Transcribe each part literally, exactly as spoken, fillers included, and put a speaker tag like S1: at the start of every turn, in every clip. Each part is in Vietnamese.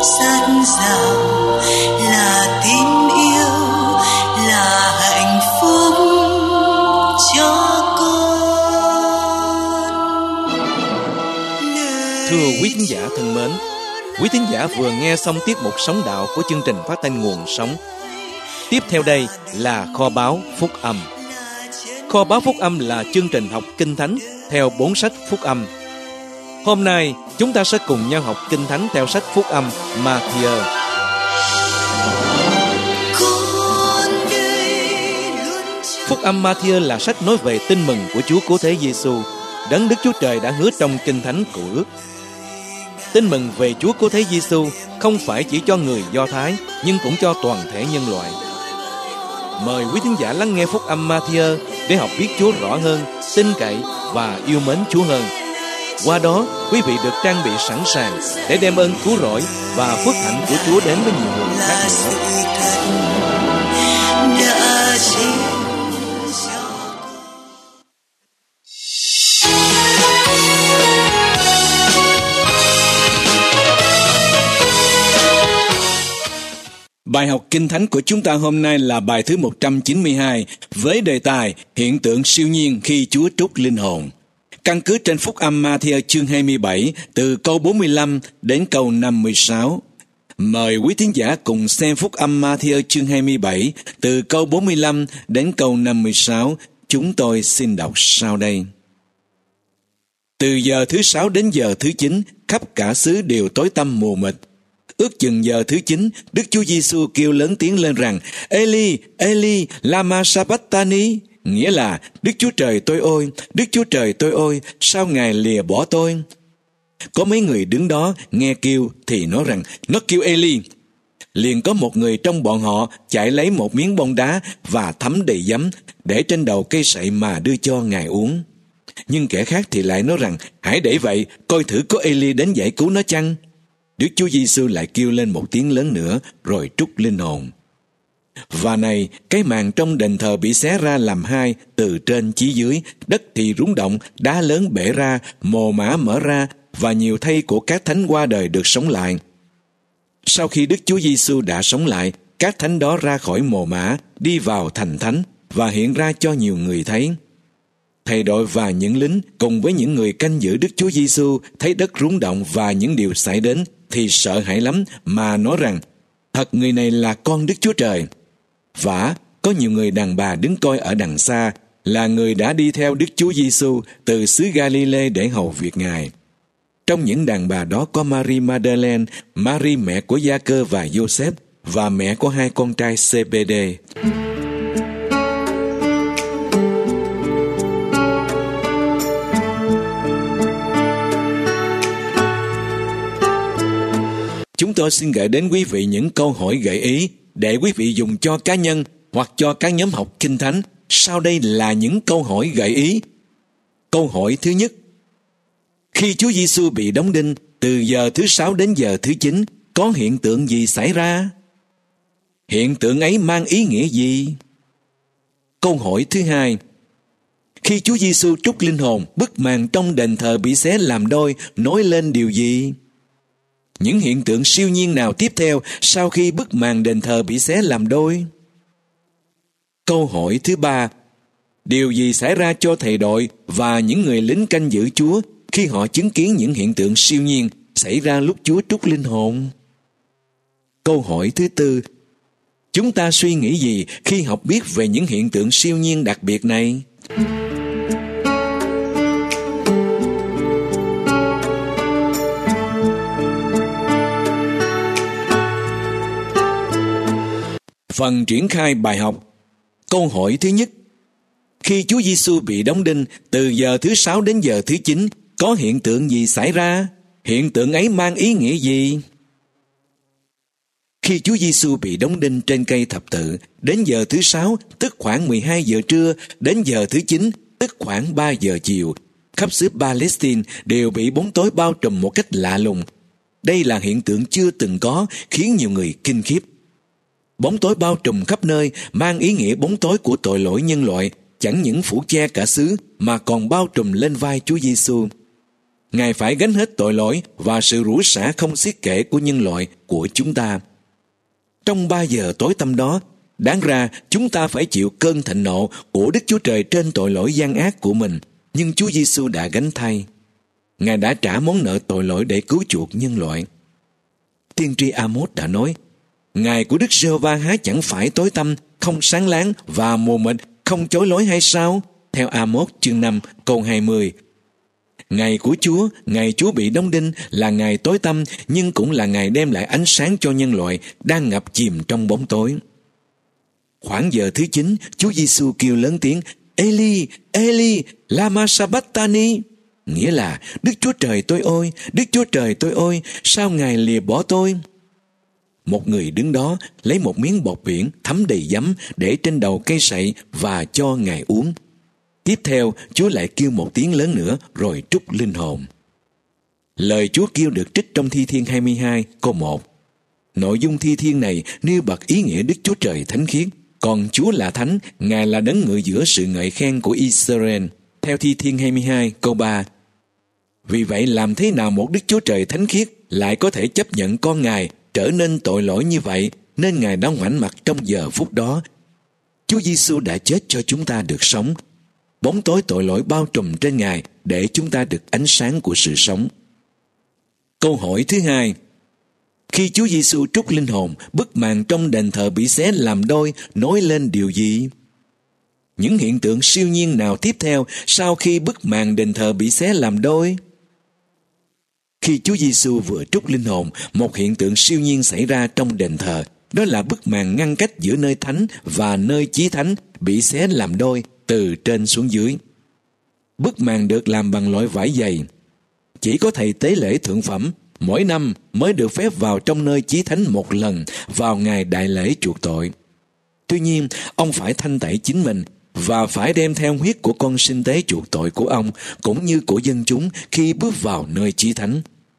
S1: rất giàu, là tình yêu, là hạnh phúc cho con.
S2: Thưa quý thính giả thân mến, quý thính giả vừa nghe xong tiết mục Sống Đạo của chương trình phát thanh Nguồn Sống. Tiếp theo đây là Kho báu Phúc Âm. Kho báu Phúc Âm là chương trình học Kinh Thánh theo bốn sách Phúc Âm. Hôm nay chúng ta sẽ cùng nhau học Kinh Thánh theo sách Phúc Âm Ma-thi-ơ. Phúc Âm Ma-thi-ơ là sách nói về tin mừng của Chúa Cứu Thế Giêsu, đấng Đức Chúa Trời đã hứa trong Kinh Thánh Cựu Ước. Tin mừng về Chúa Cứu Thế Giêsu không phải chỉ cho người Do Thái, nhưng cũng cho toàn thể nhân loại. Mời quý thính giả lắng nghe Phúc Âm Ma-thi-ơ để học biết Chúa rõ hơn, tin cậy và yêu mến Chúa hơn. Qua đó, quý vị được trang bị sẵn sàng để đem ơn cứu rỗi và phước hạnh của Chúa đến với nhiều người khác nữa. Bài học Kinh Thánh của chúng ta hôm nay là bài thứ một trăm chín mươi hai với đề tài hiện tượng siêu nhiên khi Chúa trút linh hồn. Căn cứ trên Phúc Âm Ma-thi-ơ chương hai mươi bảy từ câu bốn mươi lăm đến câu năm mươi sáu. Mời quý thính giả cùng xem Phúc Âm Ma-thi-ơ chương hai mươi bảy từ câu bốn mươi lăm đến câu năm mươi sáu. Chúng tôi xin đọc sau đây. Từ giờ thứ sáu đến giờ thứ chín, khắp cả xứ đều tối tăm mù mịt. Ước chừng giờ thứ chín, Đức Chúa Giêsu kêu lớn tiếng lên rằng: Eli, Eli, lama sabachthani, nghĩa là: Đức Chúa Trời tôi ơi, Đức Chúa Trời tôi ơi, sao Ngài lìa bỏ tôi? Có mấy người đứng đó nghe kêu thì nói rằng nó kêu Eli. Liền có một người trong bọn họ chạy lấy một miếng bông đá và thấm đầy giấm, để trên đầu cây sậy mà đưa cho Ngài uống. Nhưng kẻ khác thì lại nói rằng: hãy để vậy, coi thử có Eli đến giải cứu nó chăng? Đức Chúa Giêsu lại kêu lên một tiếng lớn nữa, rồi trút linh hồn. Và này, cái màn trong đền thờ bị xé ra làm hai, từ trên chí dưới, đất thì rúng động, đá lớn bể ra, mồ mả mở ra, và nhiều thây của các thánh qua đời được sống lại. Sau khi Đức Chúa Giêsu đã sống lại, các thánh đó ra khỏi mồ mả, đi vào thành thánh, và hiện ra cho nhiều người thấy. Thầy đội và những lính cùng với những người canh giữ Đức Chúa Giêsu thấy đất rúng động và những điều xảy đến thì sợ hãi lắm, mà nói rằng: thật người này là con Đức Chúa Trời. Vả, có nhiều người đàn bà đứng coi ở đằng xa, là người đã đi theo Đức Chúa Giêsu từ xứ Ga-li-lê để hầu việc Ngài. Trong những đàn bà đó có Mary Magdalene, Mary mẹ của Gia-cơ và Giô-xép, và mẹ của hai con trai Sê-bê-đê. Chúng tôi xin gửi đến quý vị những câu hỏi gợi ý để quý vị dùng cho cá nhân hoặc cho các nhóm học Kinh Thánh. Sau đây là những câu hỏi gợi ý. Câu hỏi thứ nhất: khi Chúa Giêsu bị đóng đinh từ giờ thứ sáu đến giờ thứ chín, có hiện tượng gì xảy ra? Hiện tượng ấy mang ý nghĩa gì? Câu hỏi thứ hai: khi Chúa Giêsu trút linh hồn, bức màn trong đền thờ bị xé làm đôi, nói lên điều gì? Những hiện tượng siêu nhiên nào tiếp theo sau khi bức màn đền thờ bị xé làm đôi? Câu hỏi thứ ba: điều gì xảy ra cho thầy đội và những người lính canh giữ Chúa khi họ chứng kiến những hiện tượng siêu nhiên xảy ra lúc Chúa trút linh hồn? Câu hỏi thứ tư: chúng ta suy nghĩ gì khi học biết về những hiện tượng siêu nhiên đặc biệt này? Phần triển khai bài học. Câu hỏi thứ nhất: khi Chúa Giêsu bị đóng đinh từ giờ thứ sáu đến giờ thứ chín, có hiện tượng gì xảy ra? Hiện tượng ấy mang ý nghĩa gì? Khi Chúa Giêsu bị đóng đinh trên cây thập tự, đến giờ thứ sáu, tức khoảng mười hai giờ trưa, đến giờ thứ chín, tức khoảng ba giờ chiều, khắp xứ Palestine đều bị bóng tối bao trùm một cách lạ lùng. Đây là hiện tượng chưa từng có, khiến nhiều người kinh khiếp. Bóng tối bao trùm khắp nơi mang ý nghĩa bóng tối của tội lỗi nhân loại, chẳng những phủ che cả xứ mà còn bao trùm lên vai Chúa Giêsu. Ngài phải gánh hết tội lỗi và sự rủa xả không xiết kể của nhân loại của chúng ta. Trong ba giờ tối tăm đó, đáng ra chúng ta phải chịu cơn thịnh nộ của Đức Chúa Trời trên tội lỗi gian ác của mình, nhưng Chúa Giêsu đã gánh thay. Ngài đã trả món nợ tội lỗi để cứu chuộc nhân loại. Tiên tri Amos đã nói, ngày của Đức Giê-hô-va há chẳng phải tối tăm, không sáng láng và mù mịt, không chói lối hay sao? Theo Amos chương năm câu hai mươi. Ngày của Chúa, ngày Chúa bị đóng đinh là ngày tối tăm, nhưng cũng là ngày đem lại ánh sáng cho nhân loại đang ngập chìm trong bóng tối. Khoảng giờ thứ chín, Chúa Giêsu kêu lớn tiếng, Eli, Eli, lama sabachthani, nghĩa là, Đức Chúa Trời tôi ơi, Đức Chúa Trời tôi ơi, sao Ngài lìa bỏ tôi? Một người đứng đó lấy một miếng bọt biển thấm đầy giấm để trên đầu cây sậy và cho Ngài uống. Tiếp theo, Chúa lại kêu một tiếng lớn nữa rồi trút linh hồn. Lời Chúa kêu được trích trong Thi Thiên hai mươi hai câu một. Nội dung thi thiên này nêu bật ý nghĩa Đức Chúa Trời thánh khiết, còn Chúa là thánh, Ngài là đấng ngự giữa sự ngợi khen của Israel. Theo Thi Thiên hai mươi hai câu ba. Vì vậy làm thế nào một Đức Chúa Trời thánh khiết lại có thể chấp nhận con Ngài trở nên tội lỗi như vậy, nên Ngài đã ngoảnh mặt trong giờ phút đó. Chúa Giêsu đã chết cho chúng ta được sống. Bóng tối tội lỗi bao trùm trên Ngài để chúng ta được ánh sáng của sự sống. Câu hỏi thứ hai. Khi Chúa Giêsu trút linh hồn, bức màn trong đền thờ bị xé làm đôi nói lên điều gì? Những hiện tượng siêu nhiên nào tiếp theo sau khi bức màn đền thờ bị xé làm đôi? Khi Chúa Giêsu vừa trút linh hồn, một hiện tượng siêu nhiên xảy ra trong đền thờ. Đó là bức màn ngăn cách giữa nơi thánh và nơi chí thánh bị xé làm đôi từ trên xuống dưới. Bức màn được làm bằng loại vải dày. Chỉ có thầy tế lễ thượng phẩm mỗi năm mới được phép vào trong nơi chí thánh một lần vào ngày đại lễ chuộc tội. Tuy nhiên, ông phải thanh tẩy chính mình và phải đem theo huyết của con sinh tế chuộc tội của ông cũng như của dân chúng khi bước vào nơi chí thánh.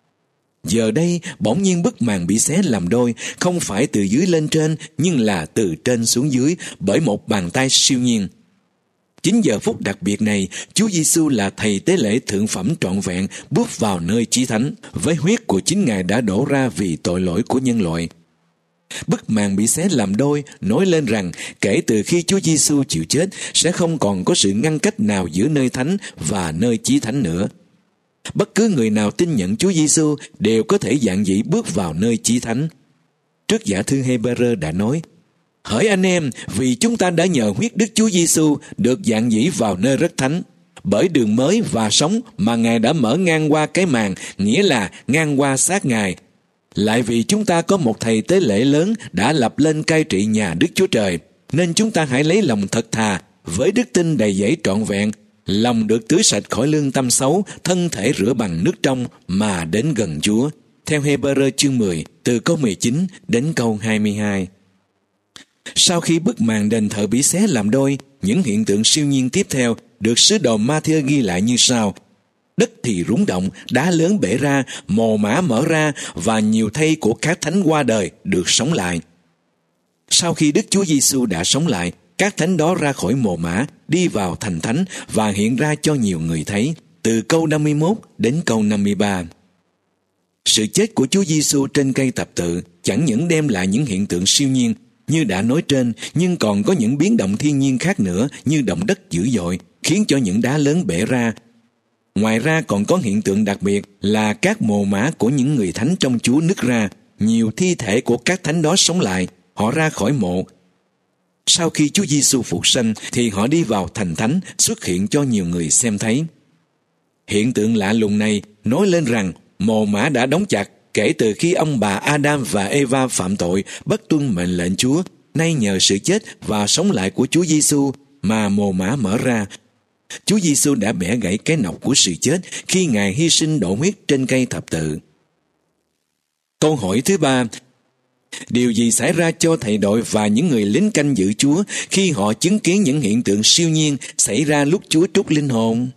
S2: Giờ đây, bỗng nhiên bức màn bị xé làm đôi, không phải từ dưới lên trên, nhưng là từ trên xuống dưới bởi một bàn tay siêu nhiên. Chính giờ phút đặc biệt này, Chúa Giêsu là thầy tế lễ thượng phẩm trọn vẹn bước vào nơi chí thánh, với huyết của chính Ngài đã đổ ra vì tội lỗi của nhân loại. Bức màn bị xé làm đôi nói lên rằng kể từ khi Chúa Giêsu chịu chết sẽ không còn có sự ngăn cách nào giữa nơi thánh và nơi chí thánh nữa. Bất cứ người nào tin nhận Chúa Giêsu đều có thể dạn dĩ bước vào nơi chí thánh. Trước giả thư Hê-bê-rơ đã nói, hỡi anh em, vì chúng ta đã nhờ huyết Đức Chúa Giêsu được dạn dĩ vào nơi rất thánh, bởi đường mới và sống mà Ngài đã mở ngang qua cái màn, nghĩa là ngang qua xác Ngài. Lại vì chúng ta có một thầy tế lễ lớn đã lập lên cai trị nhà Đức Chúa Trời, nên chúng ta hãy lấy lòng thật thà, với đức tin đầy dẫy trọn vẹn, lòng được tưới sạch khỏi lương tâm xấu, thân thể rửa bằng nước trong mà đến gần Chúa. Theo Hê-bê-rơ chương mười, từ câu mười chín đến câu hai mươi hai. Sau khi bức màn đền thờ bị xé làm đôi, những hiện tượng siêu nhiên tiếp theo được sứ đồ Ma-thi-ơ ghi lại như sau. Đất thì rúng động, đá lớn bể ra, mồ mả mở ra và nhiều thây của các thánh qua đời được sống lại. Sau khi Đức Chúa Giêsu đã sống lại, các thánh đó ra khỏi mồ mả, đi vào thành thánh và hiện ra cho nhiều người thấy, từ câu năm mươi mốt đến câu năm mươi ba. Sự chết của Chúa Giêsu trên cây thập tự chẳng những đem lại những hiện tượng siêu nhiên như đã nói trên, nhưng còn có những biến động thiên nhiên khác nữa như động đất dữ dội, khiến cho những đá lớn bể ra. Ngoài ra còn có hiện tượng đặc biệt là các mồ mả của những người thánh trong Chúa nứt ra, nhiều thi thể của các thánh đó sống lại, họ ra khỏi mộ. Sau khi Chúa Giêsu phục sanh thì họ đi vào thành thánh, xuất hiện cho nhiều người xem thấy. Hiện tượng lạ lùng này nói lên rằng mồ mả đã đóng chặt kể từ khi ông bà Adam và Eva phạm tội bất tuân mệnh lệnh Chúa. Nay nhờ sự chết và sống lại của Chúa Giêsu mà mồ mả mở ra. Chúa Giêsu đã bẻ gãy cái nọc của sự chết khi Ngài hy sinh đổ huyết trên cây thập tự. Câu hỏi thứ ba. Điều gì xảy ra cho thầy đội và những người lính canh giữ Chúa khi họ chứng kiến những hiện tượng siêu nhiên xảy ra lúc Chúa trút linh hồn?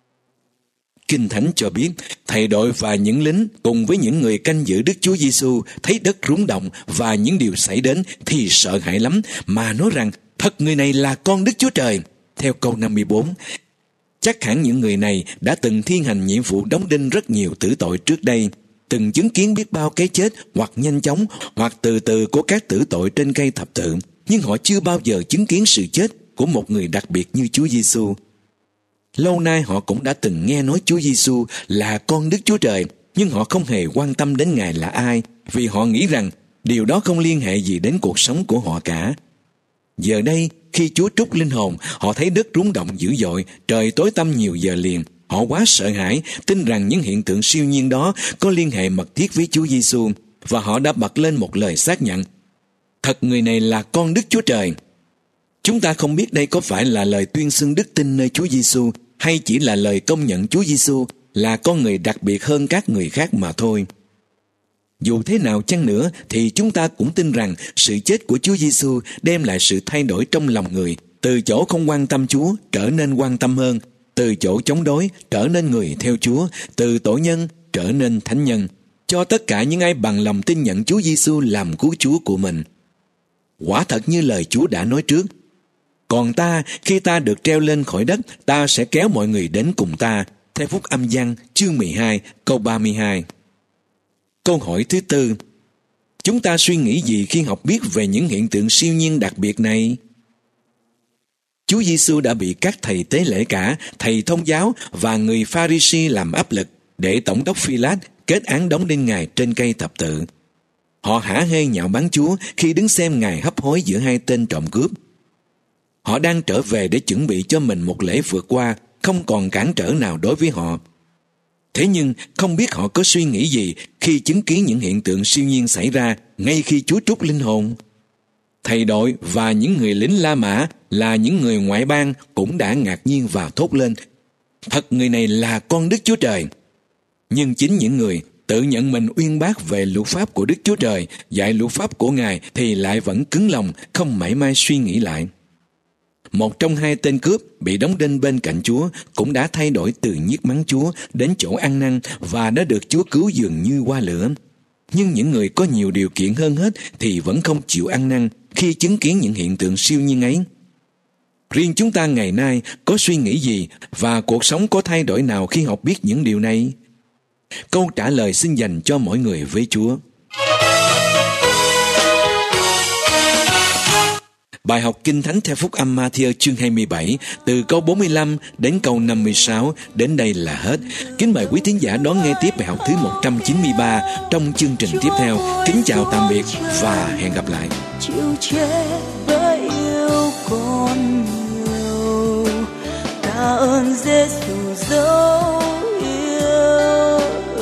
S2: Kinh Thánh cho biết, thầy đội và những lính cùng với những người canh giữ Đức Chúa Giêsu thấy đất rúng động và những điều xảy đến thì sợ hãi lắm, mà nói rằng thật người này là con Đức Chúa Trời. Theo câu năm mươi bốn, Chắc hẳn những người này đã từng thi hành nhiệm vụ đóng đinh rất nhiều tử tội trước đây, từng chứng kiến biết bao cái chết hoặc nhanh chóng hoặc từ từ của các tử tội trên cây thập tự, nhưng họ chưa bao giờ chứng kiến sự chết của một người đặc biệt như Chúa Giêsu. Lâu nay họ cũng đã từng nghe nói Chúa Giêsu là con Đức Chúa Trời, nhưng họ không hề quan tâm đến Ngài là ai, vì họ nghĩ rằng điều đó không liên hệ gì đến cuộc sống của họ cả. Giờ đây, khi Chúa trút linh hồn, họ thấy đất rung động dữ dội, trời tối tăm nhiều giờ liền. Họ quá sợ hãi, tin rằng những hiện tượng siêu nhiên đó có liên hệ mật thiết với Chúa Giêsu, và họ đã bật lên một lời xác nhận: thật người này là con Đức Chúa Trời. Chúng ta không biết đây có phải là lời tuyên xưng đức tin nơi Chúa Giêsu, hay chỉ là lời công nhận Chúa Giêsu là con người đặc biệt hơn các người khác mà thôi. Dù thế nào chăng nữa thì chúng ta cũng tin rằng sự chết của Chúa Giêsu đem lại sự thay đổi trong lòng người, từ chỗ không quan tâm Chúa trở nên quan tâm hơn, từ chỗ chống đối trở nên người theo Chúa, từ tội nhân trở nên thánh nhân, cho tất cả những ai bằng lòng tin nhận Chúa Giêsu làm cứu Chúa của mình. Quả thật như lời Chúa đã nói trước: còn ta, khi ta được treo lên khỏi đất, ta sẽ kéo mọi người đến cùng ta. Theo Phúc Âm Giăng chương mười hai câu ba mươi hai. Câu hỏi thứ tư: chúng ta suy nghĩ gì khi học biết về những hiện tượng siêu nhiên đặc biệt này? Chúa Giêsu đã bị các thầy tế lễ cả, thầy thông giáo và người Pha-ri-si làm áp lực để tổng đốc Phi-lát kết án đóng đinh Ngài trên cây thập tự. Họ hả hê nhạo báng Chúa khi đứng xem Ngài hấp hối giữa hai tên trộm cướp. Họ đang trở về để chuẩn bị cho mình một lễ vượt qua, không còn cản trở nào đối với họ. Thế nhưng không biết họ có suy nghĩ gì khi chứng kiến những hiện tượng siêu nhiên xảy ra ngay khi Chúa trút linh hồn. Thầy đội và những người lính La Mã là những người ngoại bang cũng đã ngạc nhiên và thốt lên: thật người này là con Đức Chúa Trời. Nhưng chính những người tự nhận mình uyên bác về luật pháp của Đức Chúa Trời, dạy luật pháp của Ngài, thì lại vẫn cứng lòng, không mảy may suy nghĩ lại. Một trong hai tên cướp bị đóng đinh bên cạnh Chúa cũng đã thay đổi từ nhiếc mắng Chúa đến chỗ ăn năn và đã được Chúa cứu dường như qua lửa. Nhưng những người có nhiều điều kiện hơn hết thì vẫn không chịu ăn năn khi chứng kiến những hiện tượng siêu nhiên ấy. Riêng chúng ta ngày nay có suy nghĩ gì và cuộc sống có thay đổi nào khi học biết những điều này? Câu trả lời xin dành cho mỗi người với Chúa. Bài học Kinh Thánh theo Phúc Âm Ma-thi-ơ chương hai mươi bảy, từ câu bốn mươi lăm đến câu năm mươi sáu, đến đây là hết. Kính mời quý thính giả đón nghe tiếp bài học thứ một trăm chín mươi ba trong chương trình tiếp theo. Kính chào tạm biệt và hẹn gặp lại.
S1: Chịu chết với yêu con nhiều, tạ ơn Giêsu dấu yêu,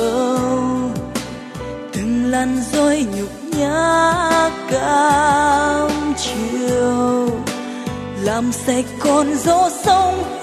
S1: từng lần dối nhục nhã cam chiều, làm sạch con gió sông